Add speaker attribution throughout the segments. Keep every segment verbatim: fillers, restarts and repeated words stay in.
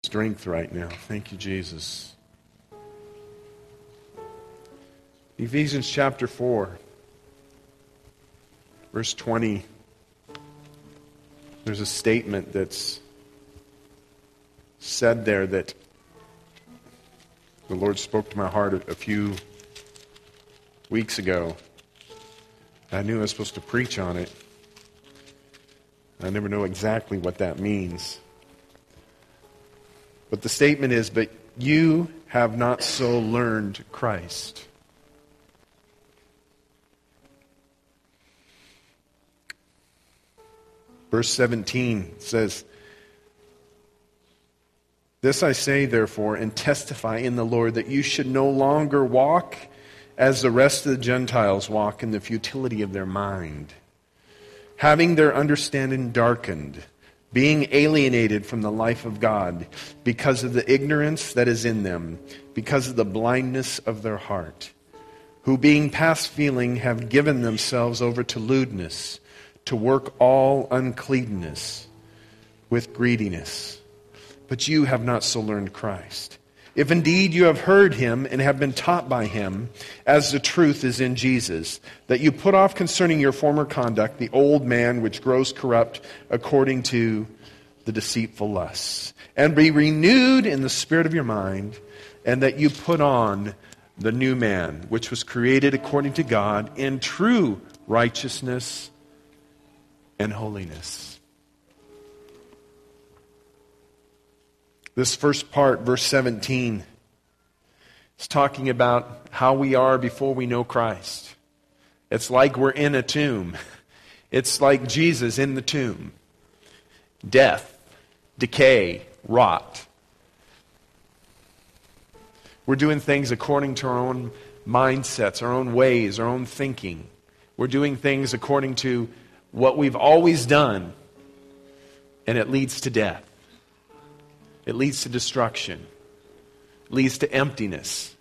Speaker 1: Strength right now. Thank you, Jesus. Ephesians chapter four, verse twenty. There's a statement that's said there that the Lord spoke to my heart a, a few weeks ago. I knew I was supposed to preach on it. I never know exactly what that means. But the statement is, but you have not so learned Christ. Verse seventeen says, this I say, therefore, and testify in the Lord, that you should no longer walk as the rest of the Gentiles walk in the futility of their mind, having their understanding darkened, being alienated from the life of God because of the ignorance that is in them, because of the blindness of their heart, who being past feeling have given themselves over to lewdness, to work all uncleanness with greediness. But you have not so learned Christ. If indeed you have heard him and have been taught by him, as the truth is in Jesus, that you put off concerning your former conduct the old man which grows corrupt according to the deceitful lusts, and be renewed in the spirit of your mind, and that you put on the new man, which was created according to God in true righteousness and holiness. This first part, verse seventeen, is talking about how we are before we know Christ. It's like we're in a tomb. It's like Jesus in the tomb. Death, decay, rot. We're doing things according to our own mindsets, our own ways, our own thinking. We're doing things according to what we've always done, and it leads to death. It leads to destruction. It leads to emptiness.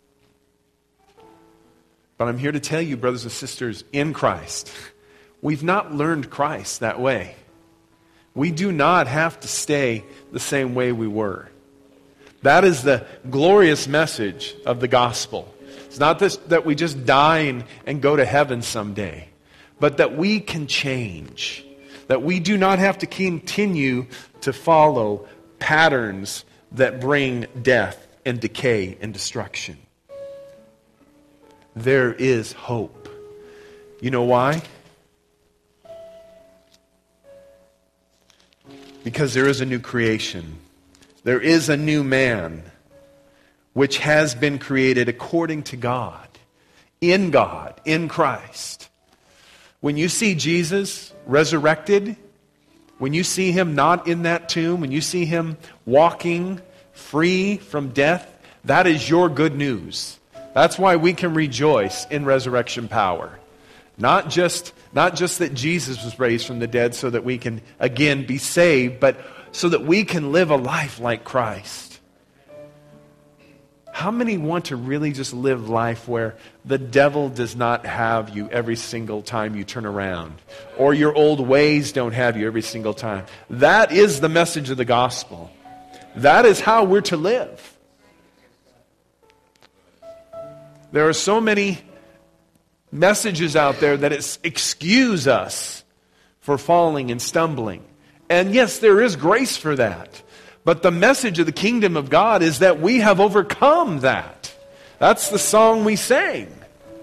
Speaker 1: But I'm here to tell you, brothers and sisters, in Christ, we've not learned Christ that way. We do not have to stay the same way we were. That is the glorious message of the gospel. It's not this, that we just die and, and go to heaven someday, but that we can change. That we do not have to continue to follow patterns that bring death and decay and destruction. There is hope. You know why? Because there is a new creation. There is a new man which has been created according to God, in God, in Christ. When you see Jesus resurrected, when you see him not in that tomb, when you see him walking free from death, that is your good news. That's why we can rejoice in resurrection power. Not just, not just that Jesus was raised from the dead so that we can again be saved, but so that we can live a life like Christ. How many want to really just live life where the devil does not have you every single time you turn around, or your old ways don't have you every single time? That is the message of the gospel. That is how we're to live. There are so many messages out there that excuse us for falling and stumbling. And yes, there is grace for that. But the message of the kingdom of God is that we have overcome that. That's the song we sang.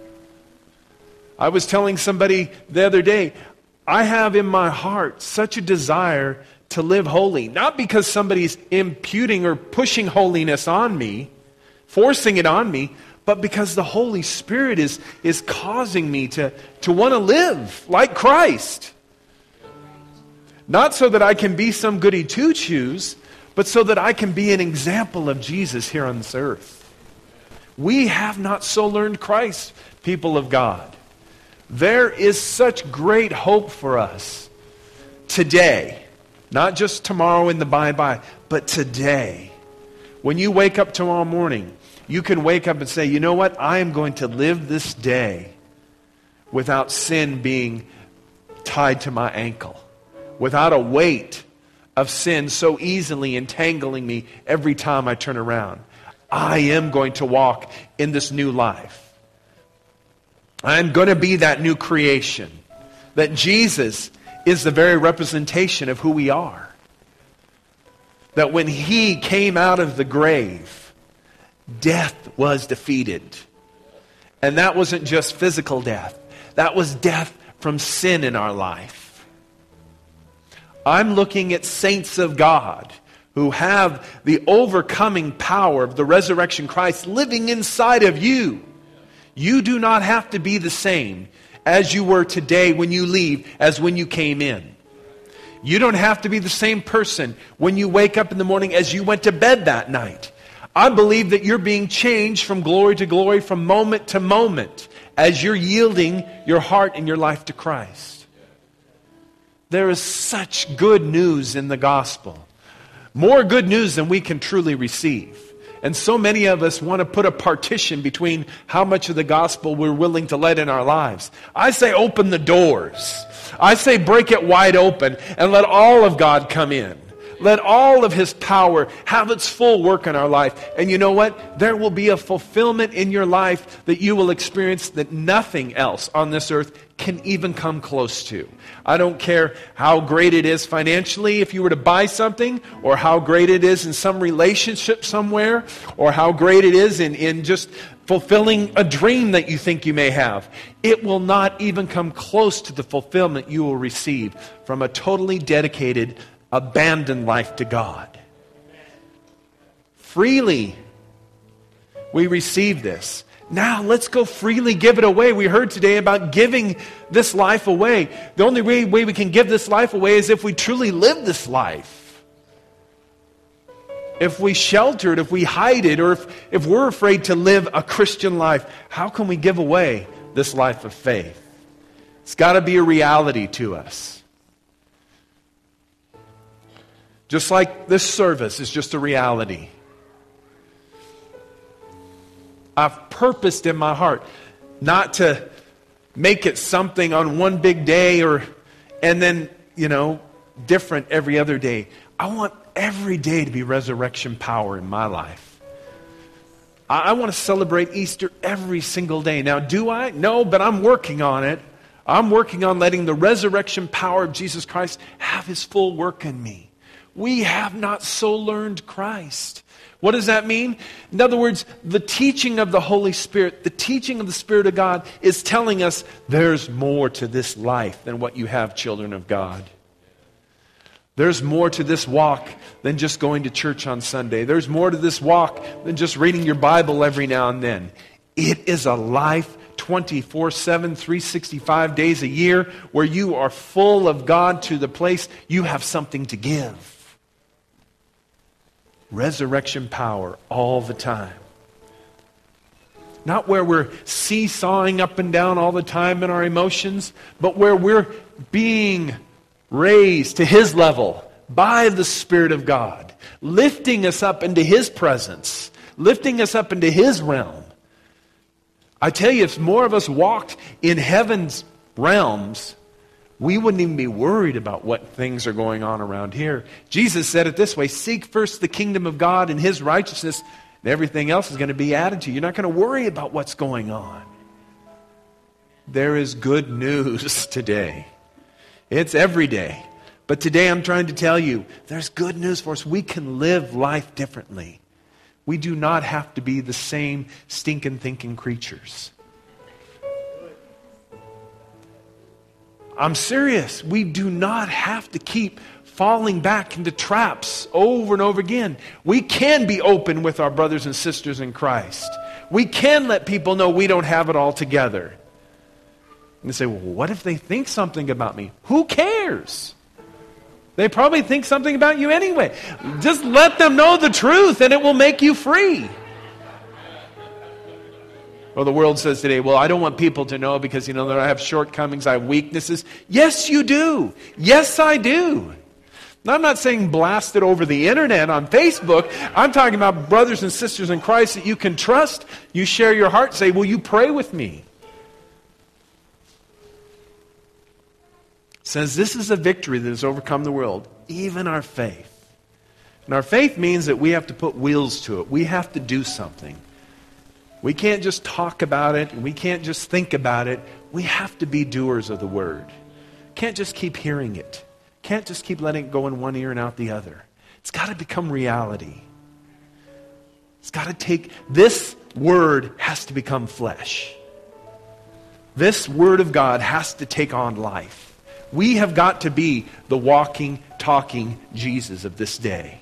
Speaker 1: I was telling somebody the other day, I have in my heart such a desire to live holy. Not because somebody's imputing or pushing holiness on me, forcing it on me, but because the Holy Spirit is, is causing me to, to want to live like Christ. Not so that I can be some goody two-shoes, but so that I can be an example of Jesus here on this earth. We have not so learned Christ, people of God. There is such great hope for us today. Not just tomorrow in the bye-bye, but today. When you wake up tomorrow morning, you can wake up and say, you know what? I am going to live this day without sin being tied to my ankle. Without a weight of sin so easily entangling me every time I turn around. I am going to walk in this new life. I'm going to be that new creation. That Jesus is the very representation of who we are. That when He came out of the grave, death was defeated. And that wasn't just physical death. That was death from sin in our life. I'm looking at saints of God who have the overcoming power of the resurrection Christ living inside of you. You do not have to be the same as you were today when you leave as when you came in. You don't have to be the same person when you wake up in the morning as you went to bed that night. I believe that you're being changed from glory to glory, from moment to moment, as you're yielding your heart and your life to Christ. There is such good news in the gospel. More good news than we can truly receive. And so many of us want to put a partition between how much of the gospel we're willing to let in our lives. I say open the doors. I say break it wide open and let all of God come in. Let all of His power have its full work in our life. And you know what? There will be a fulfillment in your life that you will experience that nothing else on this earth can even come close to. I don't care how great it is financially if you were to buy something, or how great it is in some relationship somewhere, or how great it is in, in just fulfilling a dream that you think you may have. It will not even come close to the fulfillment you will receive from a totally dedicated, abandoned life to God. Freely we receive this. Now let's go freely give it away. We heard today about giving this life away. The only way, way we can give this life away is if we truly live this life. If we shelter it, if we hide it, or if, if we're afraid to live a Christian life, how can we give away this life of faith? It's got to be a reality to us. Just like this service is just a reality. I've purposed in my heart not to make it something on one big day or and then, you know, different every other day. I want every day to be resurrection power in my life. I, I want to celebrate Easter every single day. Now, do I? No, but I'm working on it. I'm working on letting the resurrection power of Jesus Christ have His full work in me. We have not so learned Christ. What does that mean? In other words, the teaching of the Holy Spirit, the teaching of the Spirit of God is telling us there's more to this life than what you have, children of God. There's more to this walk than just going to church on Sunday. There's more to this walk than just reading your Bible every now and then. It is a life twenty-four seven, three hundred sixty-five days a year where you are full of God to the place you have something to give. Resurrection power all the time. Not where we're seesawing up and down all the time in our emotions, but where we're being raised to His level by the Spirit of God, lifting us up into His presence, lifting us up into His realm. I tell you, if more of us walked in heaven's realms, we wouldn't even be worried about what things are going on around here. Jesus said it this way: seek first the kingdom of God and His righteousness, and everything else is going to be added to you. You're not going to worry about what's going on. There is good news today. It's every day. But today I'm trying to tell you, there's good news for us. We can live life differently. We do not have to be the same stinking thinking creatures. I'm serious. We do not have to keep falling back into traps over and over again. We can be open with our brothers and sisters in Christ. We can let people know we don't have it all together. And they say, well, what if they think something about me? Who cares? They probably think something about you anyway. Just let them know the truth and it will make you free. Well, the world says today, well, I don't want people to know because, you know, that I have shortcomings, I have weaknesses. Yes, you do. Yes, I do. Now, I'm not saying blast it over the internet on Facebook. I'm talking about brothers and sisters in Christ that you can trust. You share your heart, say, will you pray with me? says this is a victory that has overcome the world, even our faith. And our faith means that we have to put wheels to it. We have to do something. We can't just talk about it, and we can't just think about it. We have to be doers of the word. Can't just keep hearing it. Can't just keep letting it go in one ear and out the other. It's got to become reality. It's got to take, this word has to become flesh. This word of God has to take on life. We have got to be the walking, talking Jesus of this day.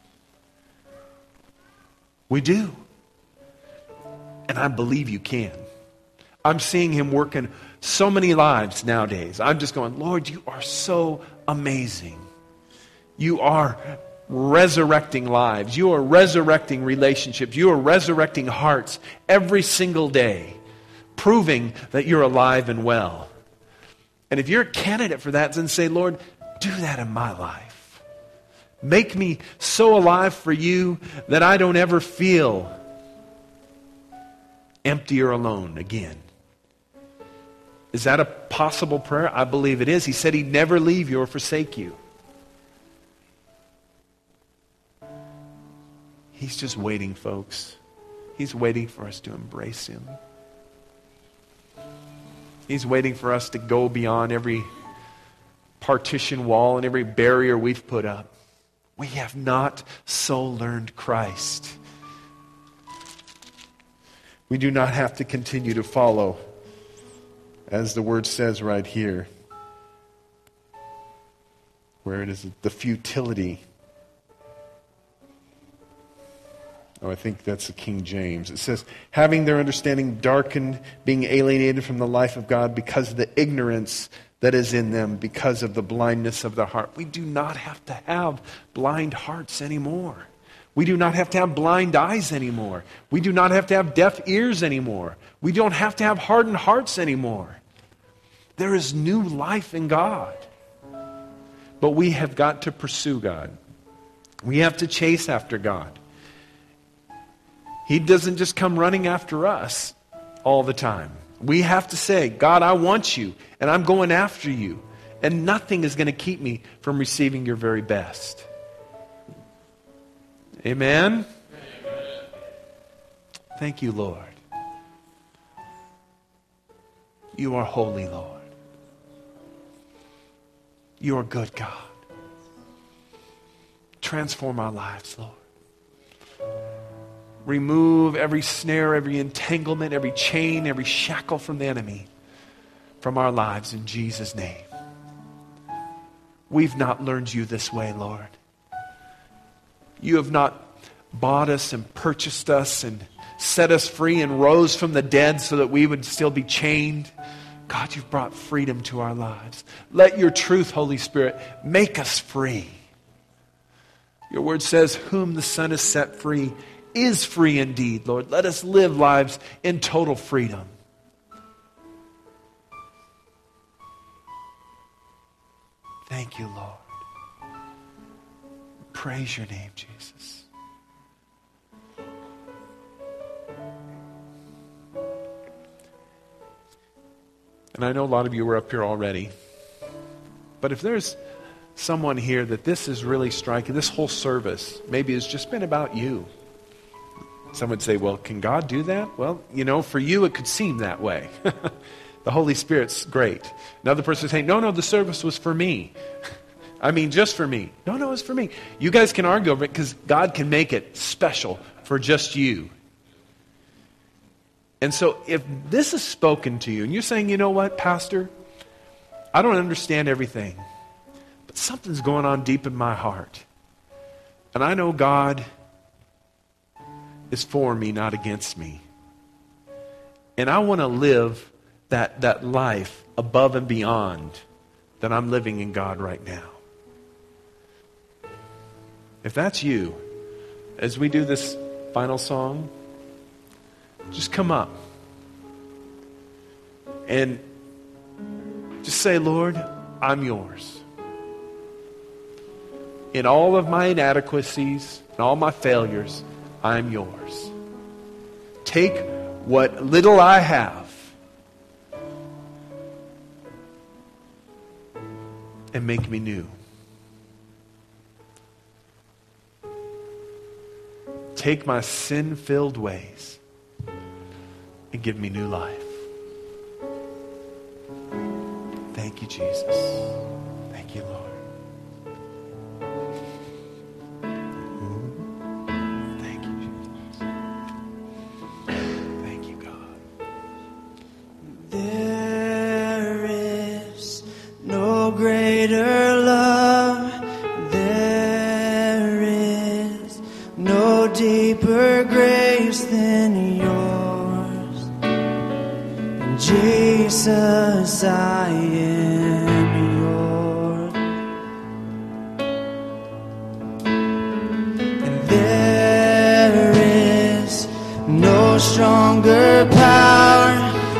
Speaker 1: We do. And I believe you can. I'm seeing him work in so many lives nowadays. I'm just going, Lord, you are so amazing. You are resurrecting lives. You are resurrecting relationships. You are resurrecting hearts every single day, proving that you're alive and well. And if you're a candidate for that, then say, Lord, do that in my life. Make me so alive for you that I don't ever feel empty or alone again. Is that a possible prayer? I believe it is. He said he'd never leave you or forsake you. He's just waiting, folks. He's waiting for us to embrace him. He's waiting for us to go beyond every partition wall and every barrier we've put up. We have not so learned Christ. We do not have to continue to follow, as the word says right here, where it is the futility. Oh, I think that's the King James. It says, having their understanding darkened, being alienated from the life of God because of the ignorance that is in them, because of the blindness of their heart. We do not have to have blind hearts anymore. We do not have to have blind eyes anymore. We do not have to have deaf ears anymore. We don't have to have hardened hearts anymore. There is new life in God. But we have got to pursue God. We have to chase after God. He doesn't just come running after us all the time. We have to say, God, I want you, and I'm going after you. And nothing is going to keep me from receiving your very best. Amen? Amen. Thank you, Lord. You are holy, Lord. You are good, God. Transform our lives, Lord. Remove every snare, every entanglement, every chain, every shackle from the enemy from our lives in Jesus' name. We've not learned you this way, Lord. You have not bought us and purchased us and set us free and rose from the dead so that we would still be chained. God, you've brought freedom to our lives. Let your truth, Holy Spirit, make us free. Your word says, whom the Son has set free is free indeed, Lord. Let us live lives in total freedom. Thank you, Lord. Praise your name, Jesus. And I know a lot of you were up here already. But if there's someone here that this is really striking, this whole service maybe has just been about you. Some would say, well, can God do that? Well, you know, for you it could seem that way. The Holy Spirit's great. Another person would say, no, no, the service was for me. I mean, just for me. No, no, it's for me. You guys can argue over it because God can make it special for just you. And so if this is spoken to you and you're saying, you know what, Pastor, I don't understand everything, but something's going on deep in my heart. And I know God is for me, not against me. And I want to live that, that life above and beyond that I'm living in God right now. If that's you, as we do this final song, just come up and just say, Lord, I'm yours. In all of my inadequacies and all my failures, I'm yours. Take what little I have and make me new. Take my sin-filled ways and give me new life. Thank you, Jesus. Thank you, Lord. Thank you, Jesus. Thank you, God.
Speaker 2: There is no greater love. There is no deeper grace than yours. And Jesus, I am yours. And there is no stronger power.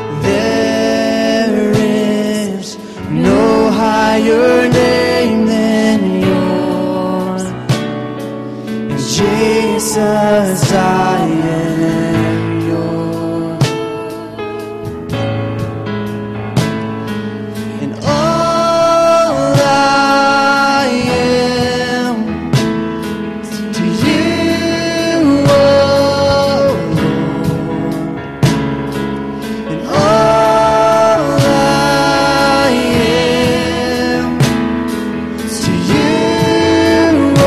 Speaker 2: There is no higher name than yours. And Jesus, I am yours. And all I am to you, oh Lord. And all I am to you, oh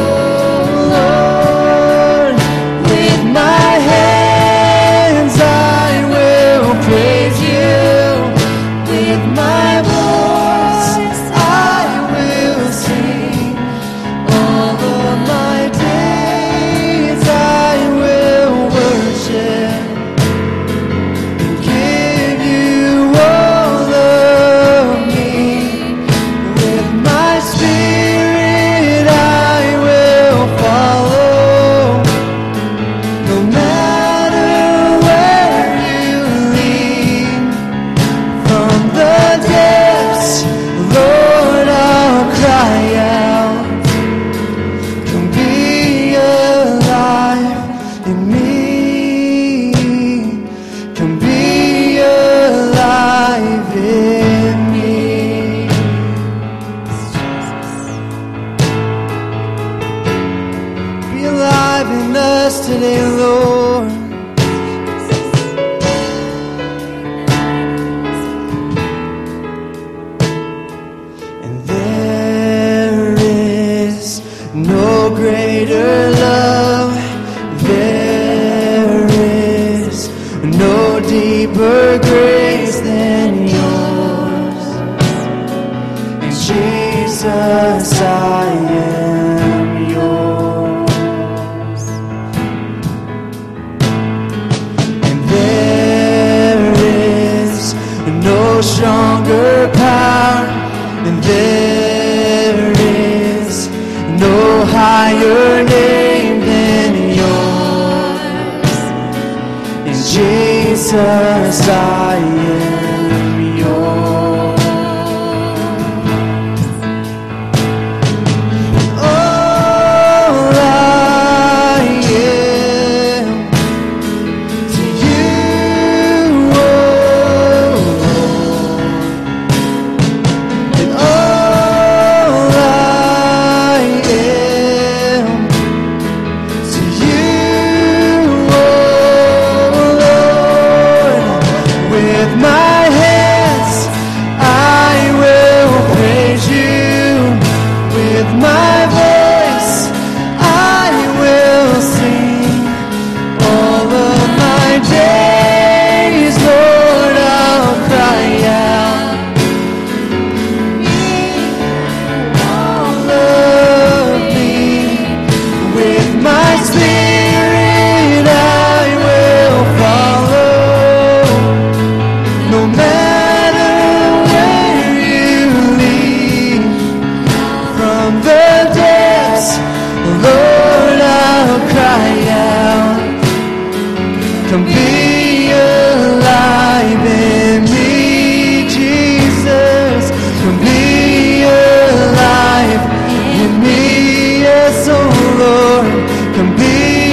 Speaker 2: Lord. With my hands I will praise you. With my voice I will sing. All of my days I will worship. Give you all of me. With my spirit I will follow. No matter where you lead. From the depths, Lord, I'll cry out. Come be alive in me. Come be alive in me. Be alive in us today, Lord. And there is no greater love. There is no deeper grace than yours. And Jesus, I am yours. And there is no stronger power. And there is no higher name than yours. And Jesus, I am yours. All I am to you, oh Lord. And all I am to you, oh Lord. With my hands I will praise you. With my voice I will sing. All of my days, Lord, I'll cry out. All of me. With my spirit I will follow. No matter where you lead. From the depths, Lord, I'll cry out. Come be alive in me, Jesus. Come be alive in me, yes, oh Lord. Come be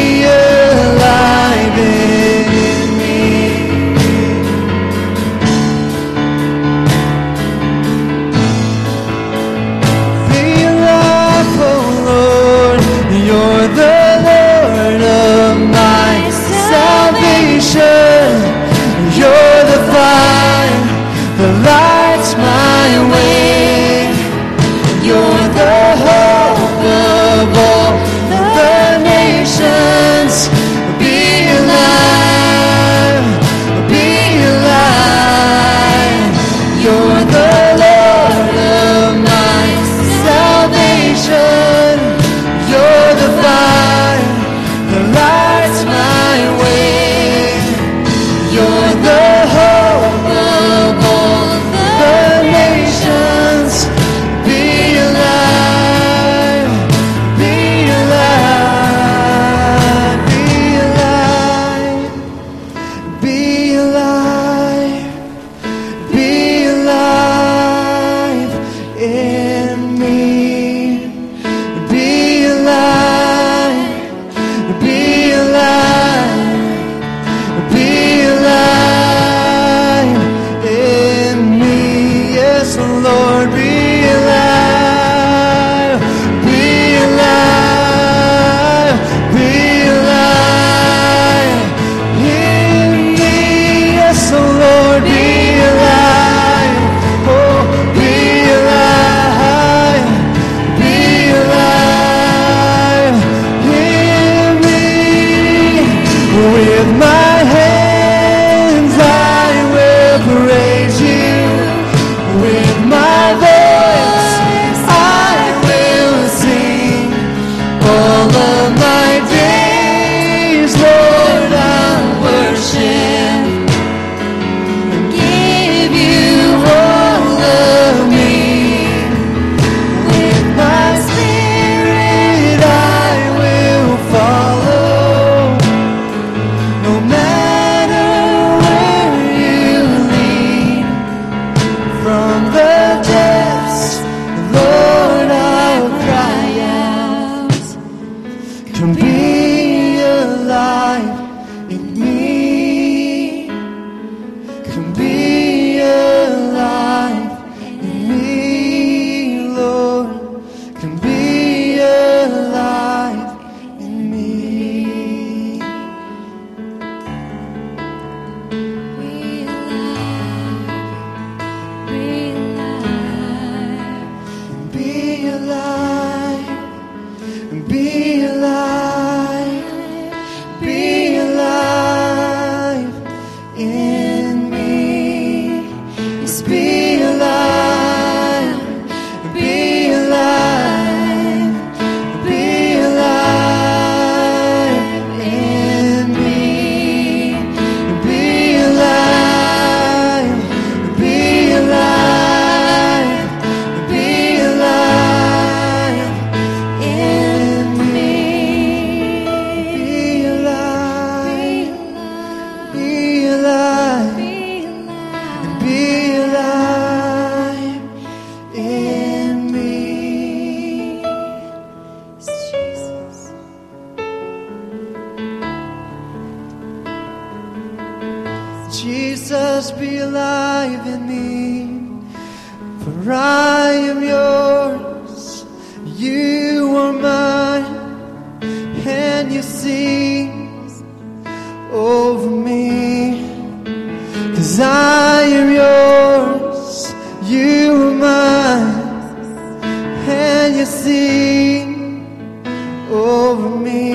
Speaker 2: Jesus, be alive in me, for I am yours, you are mine, and you sing over me. 'Cause I am yours, you are mine, and you sing over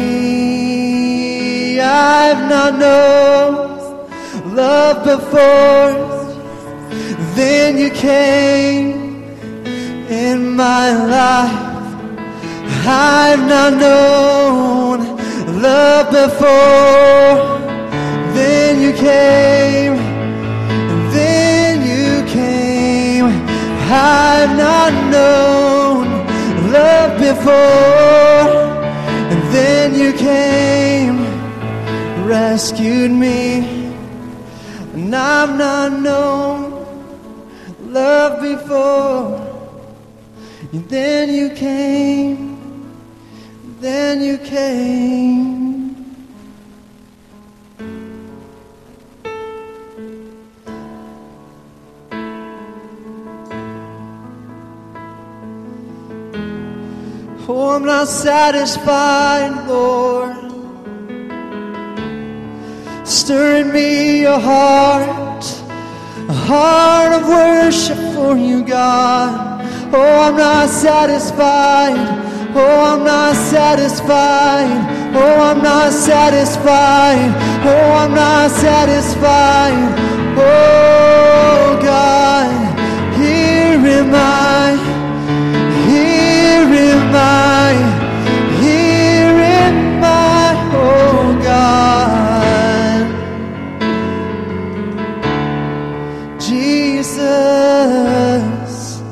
Speaker 2: me. I've not known love before, then you came in my life. I've not known love before, then you came, then you came. I've not known love before, and then you came, rescued me. And I've not known love before, and then you came, then you came. Oh, I'm not satisfied, Lord. Stir in me a heart, a heart of worship for you, God. Oh, I'm not satisfied. Oh, I'm not satisfied. Oh, I'm not satisfied. Oh, I'm not satisfied. Oh, God, here am I. Here am I. Here am I. Oh, God. Jesus,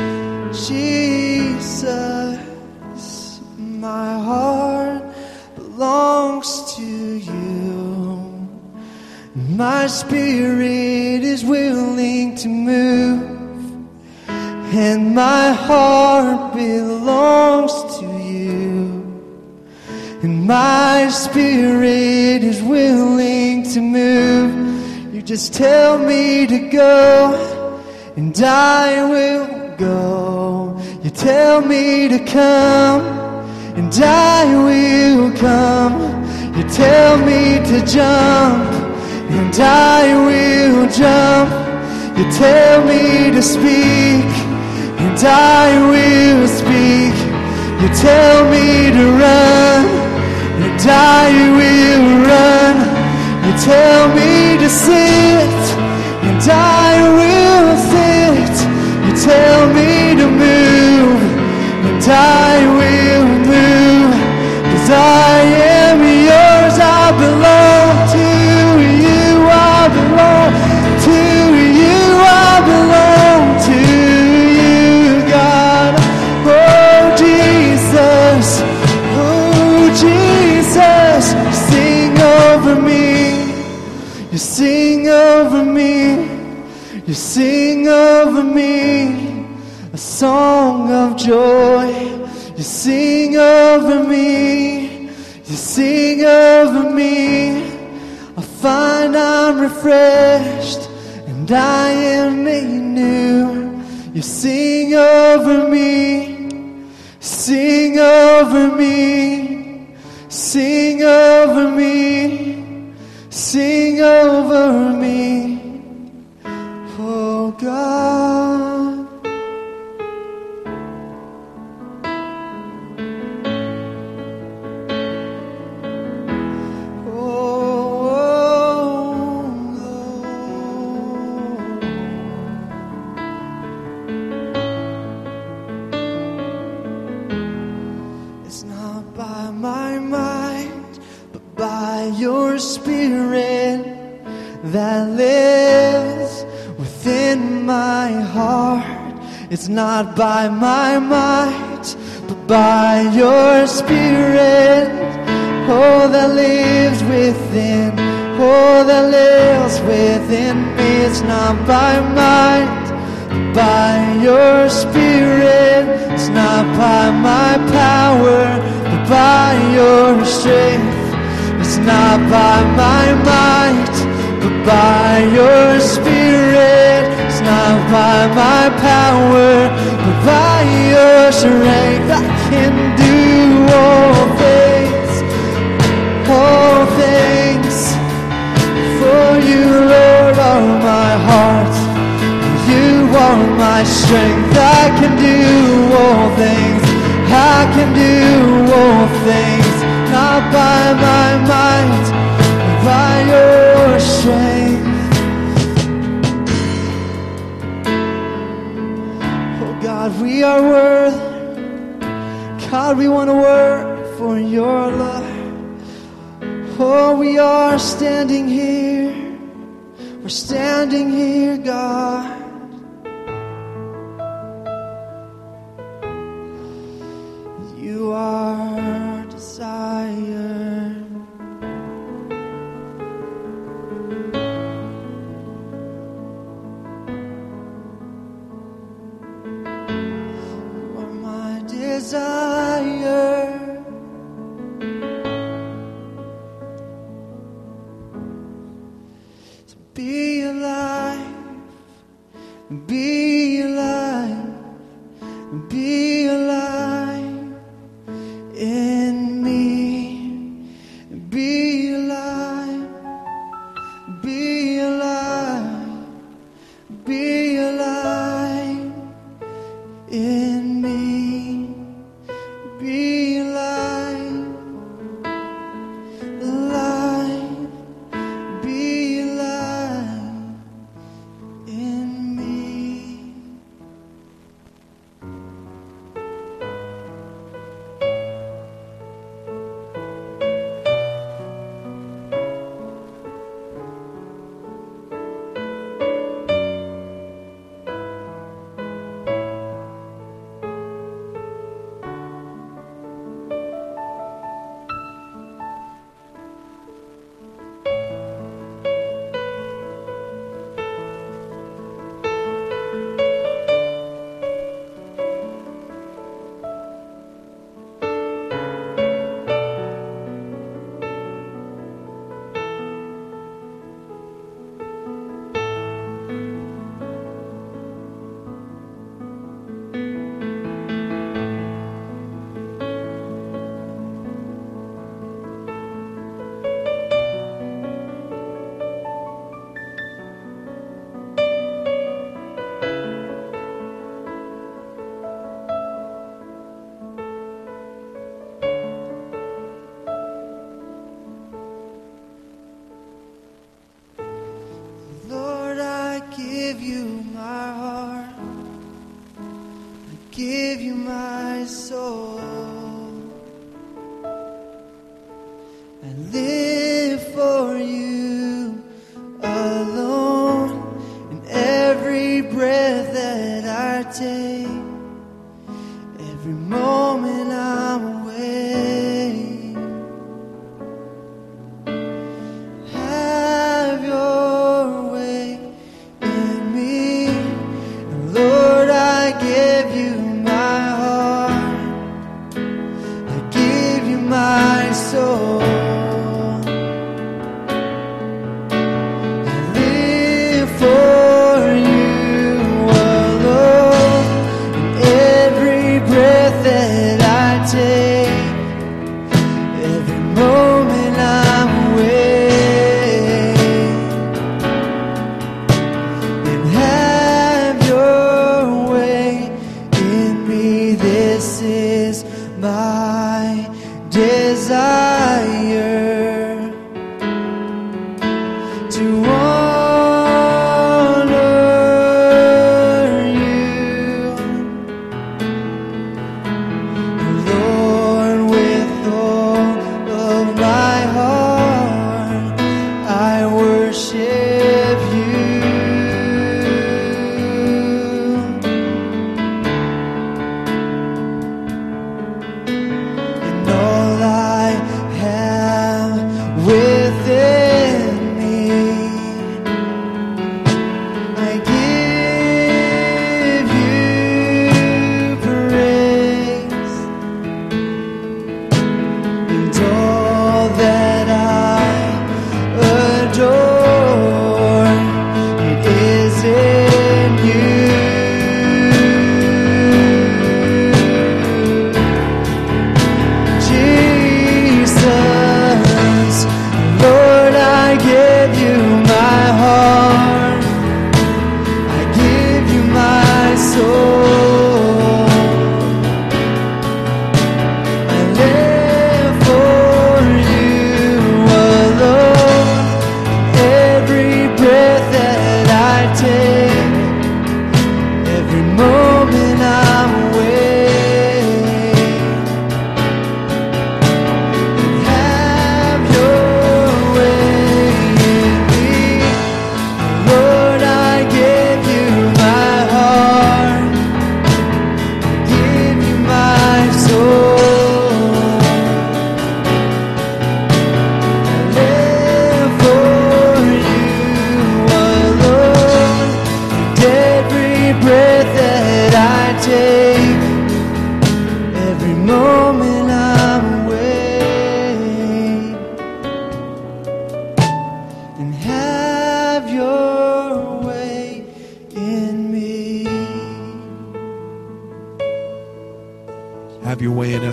Speaker 2: Jesus, my heart belongs to you. My spirit is willing to move, and my heart belongs to you. And my spirit is willing to move. You just tell me to go, and I will go. You tell me to come, and I will come. You tell me to jump, and I will jump. You tell me to speak, and I will speak. You tell me to run, and I will run. You tell me to sit, and I will sit. You tell me to move, and I will move. 'Cause I am yours, I belong to you, I belong to you, I belong to you, God. Oh, Jesus, oh, Jesus, sing over me. You sing over me, you sing over me a song of joy. You sing over me, you sing over me. I find I'm refreshed and I am made new. You sing over me, sing over me, sing over me. Sing over me, oh God. Oh, oh, Lord. It's not by my mind, but by your Spirit that lives within my heart. It's not by my might, but by your Spirit, oh, that lives within, oh, that lives within me. It's not by might, but by your Spirit. It's not by my power, but by your strength. It's not by my might, but by your Spirit. It's not by my power, but by your strength. I can do all things, all things. For you, Lord, are my heart. You are my strength. I can do all things. I can do all things. Not by my might, but by your strength. Oh God, we are worthy. God, we want to work for your love. Oh, we are standing here. We're standing here, God. You are our desire. You are my desire. To be alive, be alive, be alive in me. Be alive, be alive, be alive in me. Be alive, alive, be alive in me. Lord, I give you my heart. I give you my soul. I live for you alone. In every breath that I take, every moment I'm away. Have your way in me. And Lord, I give you my heart. I give you my soul.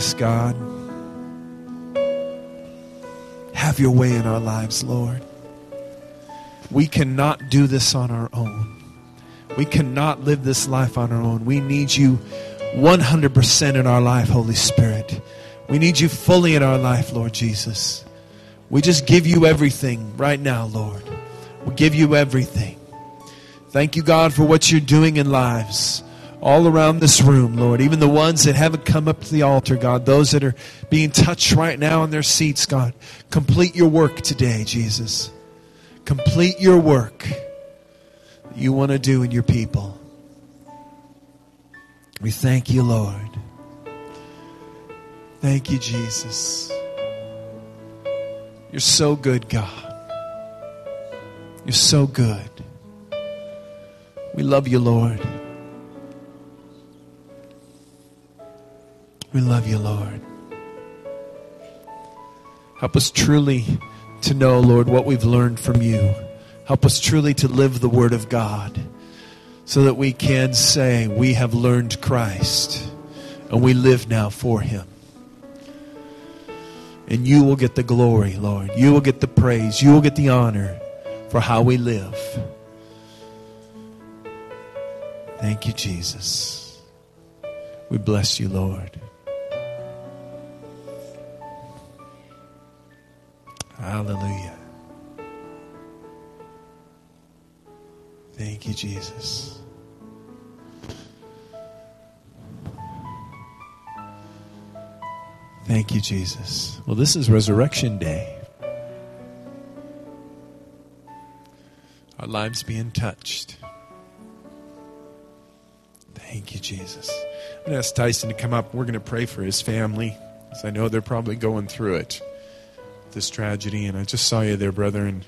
Speaker 1: us, God. Have your way in our lives, Lord. We cannot do this on our own. We cannot live this life on our own. We need you one hundred percent in our life, Holy Spirit. We need you fully in our life, Lord Jesus. We just give you everything right now, Lord. We give you everything. Thank you, God, for what you're doing in lives all around this room, Lord. Even the ones that haven't come up to the altar, God. Those that are being touched right now in their seats, God. Complete your work today, Jesus. Complete your work that you want to do in your people. We thank you, Lord. Thank you, Jesus. You're so good, God. You're so good. We love you, Lord. We love you, Lord. Help us truly to know, Lord, what we've learned from you. Help us truly to live the Word of God so that we can say we have learned Christ and we live now for Him. And you will get the glory, Lord. You will get the praise. You will get the honor for how we live. Thank you, Jesus. We bless you, Lord. Hallelujah. Thank you, Jesus. Thank you, Jesus. Well, this is Resurrection Day. Our lives being touched. Thank you, Jesus. I'm going to ask Tyson to come up. We're going to pray for his family, because I know they're probably going through it, this tragedy. And I just saw you there, brother. And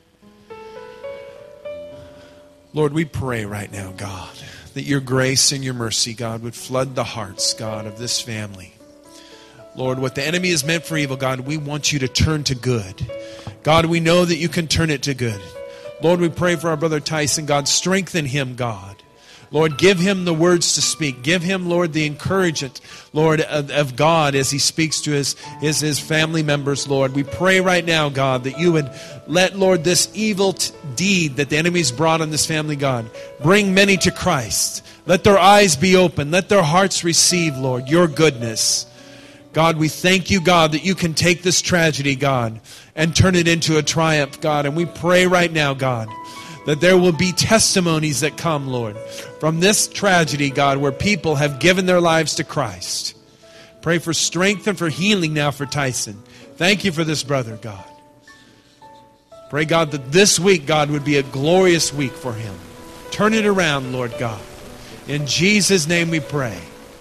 Speaker 1: Lord, we pray right now, God, that your grace and your mercy, God, would flood the hearts, God, of this family. Lord, what the enemy is meant for evil, God, we want you to turn to good. God, we know that you can turn it to good. Lord, we pray for our brother Tyson. God, strengthen him, God. Lord, give him the words to speak. Give him, Lord, the encouragement, Lord, of, of God as he speaks to his, his, his family members, Lord. We pray right now, God, that you would let, Lord, this evil t- deed that the enemy's brought on this family, God, bring many to Christ. Let their eyes be open. Let their hearts receive, Lord, your goodness. God, we thank you, God, that you can take this tragedy, God, and turn it into a triumph, God. And we pray right now, God, that there will be testimonies that come, Lord, from this tragedy, God, where people have given their lives to Christ. Pray for strength and for healing now for Tyson. Thank you for this brother, God. Pray, God, that this week, God, would be a glorious week for him. Turn it around, Lord God. In Jesus' name we pray.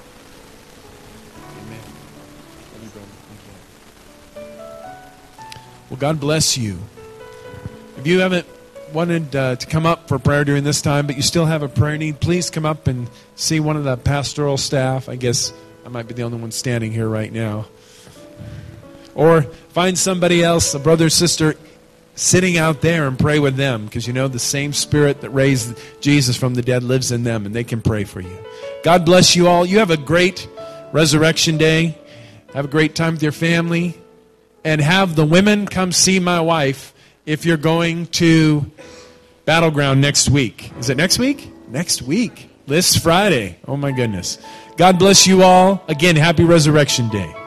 Speaker 1: Well, God bless you. If you haven't wanted uh, to come up for prayer during this time, but you still have a prayer need, please come up and see one of the pastoral staff. I guess I might be the only one standing here right now. Or find somebody else, a brother or sister, sitting out there and pray with them, because you know the same Spirit that raised Jesus from the dead lives in them, and they can pray for you. God bless you all. You have a great Resurrection Day. Have a great time with your family. And have the women come see my wife if you're going to Battleground next week. Is it next week? Next week. This Friday. Oh my goodness. God bless you all. Again, happy Resurrection Day.